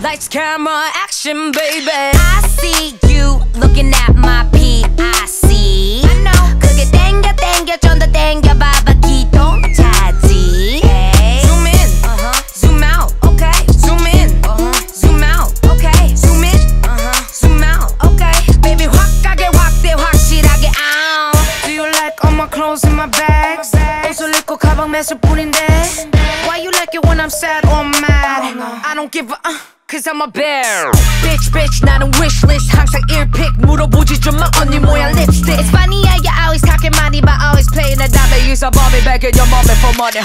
Lights, camera, action, baby. I see you looking at my PIC. I know. 그게 땡겨 좀 더 땡겨봐봐 기동 차지. Zoom in, zoom out, okay. Zoom in, zoom out, okay. Zoom in, zoom out, okay. Baby 확 가게 확대 확실하게 out. Do you like all my clothes in my bags? 옷을 입고 가방 매실 뿐인데. Why you like it when I'm sad or mad? I don't give a cause I'm a bear. Bitch 나는 wishlist 항상 earpick 물어보지 좀 마 언니 모양 lipstick. It's funny how you always talking money but always playing the dummy. Use a bomb back in your moment for money.